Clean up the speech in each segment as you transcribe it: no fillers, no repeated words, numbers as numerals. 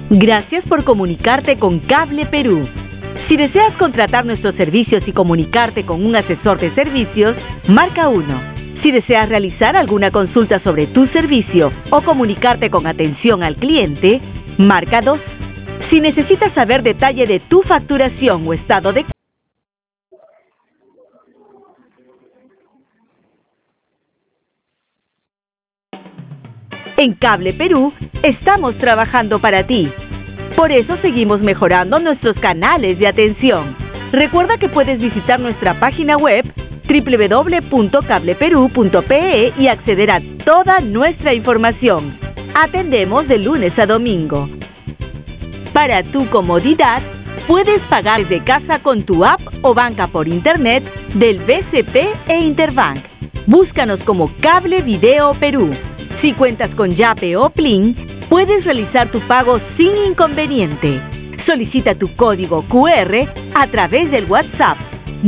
Gracias por comunicarte con Cable Perú. Si deseas contratar nuestros servicios y comunicarte con un asesor de servicios, marca 1. Si deseas realizar alguna consulta sobre tu servicio o comunicarte con atención al cliente, marca 2. Si necesitas saber detalle de tu facturación o estado de... En Cable Perú, estamos trabajando para ti. Por eso seguimos mejorando nuestros canales de atención. Recuerda que puedes visitar nuestra página web www.cableperu.pe y acceder a toda nuestra información. Atendemos de lunes a domingo. Para tu comodidad, puedes pagar desde casa con tu app o banca por internet del BCP e Interbank. Búscanos como Cable Video Perú. Si cuentas con Yape o Plin, puedes realizar tu pago sin inconveniente. Solicita tu código QR a través del WhatsApp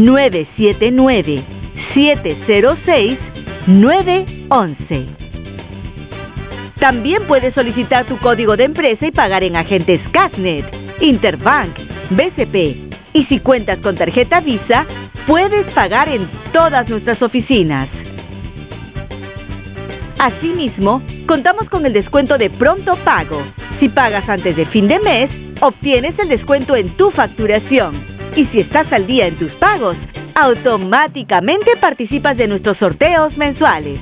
979-706-911. También puedes solicitar tu código de empresa y pagar en agentes Casnet, Interbank, BCP. Y si cuentas con tarjeta Visa, puedes pagar en todas nuestras oficinas. Asimismo, contamos con el descuento de pronto pago. Si pagas antes de fin de mes, obtienes el descuento en tu facturación. Y si estás al día en tus pagos, automáticamente participas de nuestros sorteos mensuales.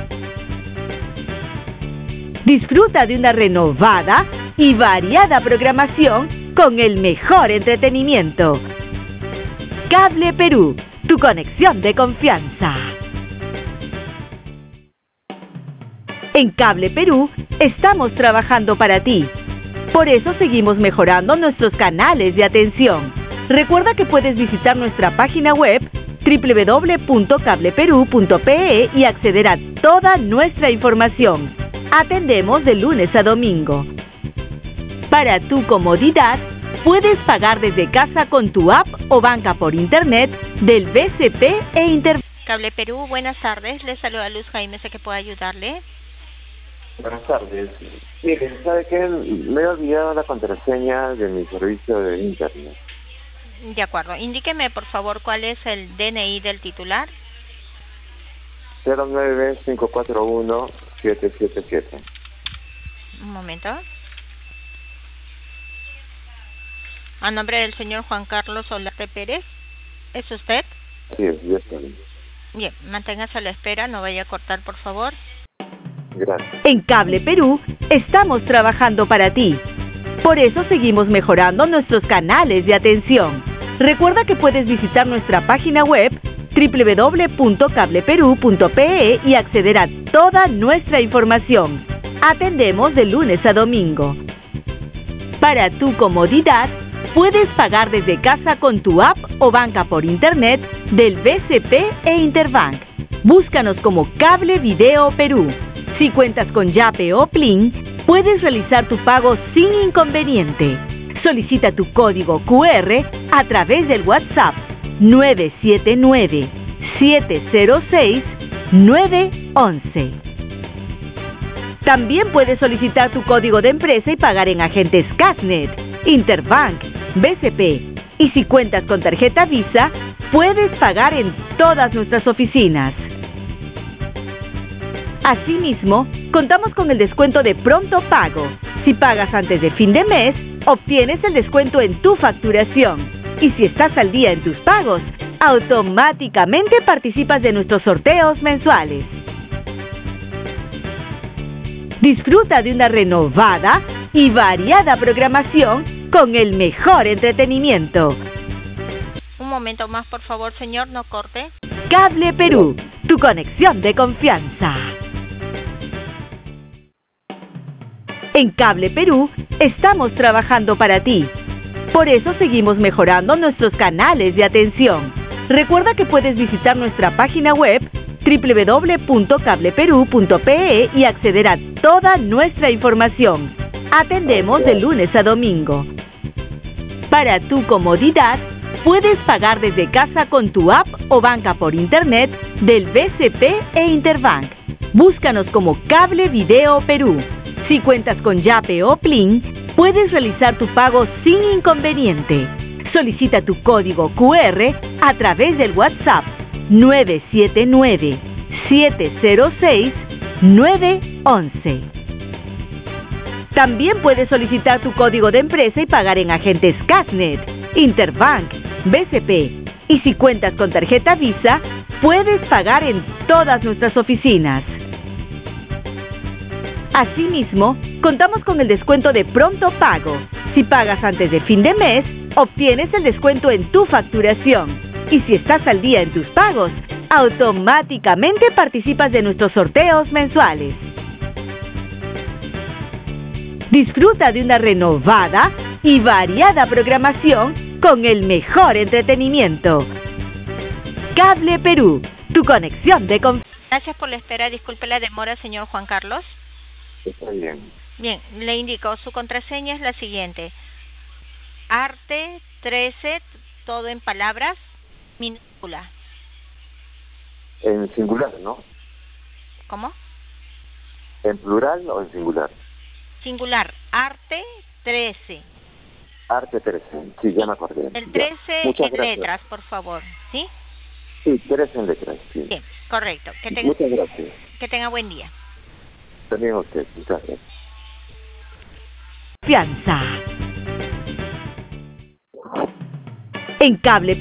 Disfruta de una renovada y variada programación con el mejor entretenimiento. Cable Perú, tu conexión de confianza. En Cable Perú, estamos trabajando para ti. Por eso seguimos mejorando nuestros canales de atención. Recuerda que puedes visitar nuestra página web www.cableperu.pe y acceder a toda nuestra información. Atendemos de lunes a domingo. Para tu comodidad, puedes pagar desde casa con tu app o banca por internet del BCP e Interbank. Cable Perú, buenas tardes. Les saluda Luz Jaime, sé que puedo ayudarle. Buenas tardes. Mire, ¿sabe qué? Me he olvidado la contraseña de mi servicio de internet. De acuerdo. Indíqueme, por favor, cuál es el DNI del titular. 09541-777. Un momento. A nombre del señor Juan Carlos Solarte Pérez. ¿Es usted? Sí, yo estoy. Bien, manténgase a la espera, no vaya a cortar, por favor. Gracias. En Cable Perú, estamos trabajando para ti. Por eso seguimos mejorando nuestros canales de atención. Recuerda que puedes visitar nuestra página web www.cableperu.pe y acceder a toda nuestra información. Atendemos de lunes a domingo. Para tu comodidad, puedes pagar desde casa con tu app o banca por internet del BCP e Interbank. Búscanos como Cable Video Perú. Si cuentas con Yape o Plin, puedes realizar tu pago sin inconveniente. Solicita tu código QR a través del WhatsApp 979-706-911. También puedes solicitar tu código de empresa y pagar en agentes Casnet, Interbank, BCP. Y si cuentas con tarjeta Visa, puedes pagar en todas nuestras oficinas. Asimismo, contamos con el descuento de pronto pago. Si pagas antes de fin de mes, obtienes el descuento en tu facturación. Y si estás al día en tus pagos, automáticamente participas de nuestros sorteos mensuales. Disfruta de una renovada y variada programación con el mejor entretenimiento. Un momento más, por favor, señor, no corte. Cable Perú, tu conexión de confianza. En Cable Perú, estamos trabajando para ti. Por eso seguimos mejorando nuestros canales de atención. Recuerda que puedes visitar nuestra página web www.cableperu.pe y acceder a toda nuestra información. Atendemos de lunes a domingo. Para tu comodidad, puedes pagar desde casa con tu app o banca por internet del BCP e Interbank. Búscanos como Cable Video Perú. Si cuentas con Yape o Plin, puedes realizar tu pago sin inconveniente. Solicita tu código QR a través del WhatsApp 979-706-911. También puedes solicitar tu código de empresa y pagar en agentes Cashnet, Interbank, BCP. Y si cuentas con tarjeta Visa, puedes pagar en todas nuestras oficinas. Asimismo, contamos con el descuento de pronto pago. Si pagas antes de fin de mes, obtienes el descuento en tu facturación. Y si estás al día en tus pagos, automáticamente participas de nuestros sorteos mensuales. Disfruta de una renovada y variada programación con el mejor entretenimiento. Cable Perú, tu conexión de confianza. Gracias por la espera. Disculpe la demora, señor Juan Carlos. Está bien. Bien, le indico, su contraseña es la siguiente. Arte 13, todo en palabras, minúscula. En singular, ¿no? ¿Cómo? ¿En plural o en singular? Singular, Arte 13. Arte 13. Sí, ya me acordé. El 13 Muchas en gracias. letras, por favor. ¿Sí? Sí, 13 en letras, sí. Bien, correcto. Muchas gracias. Que tenga buen día. También a usted. Muchas gracias. Confianza. En Cable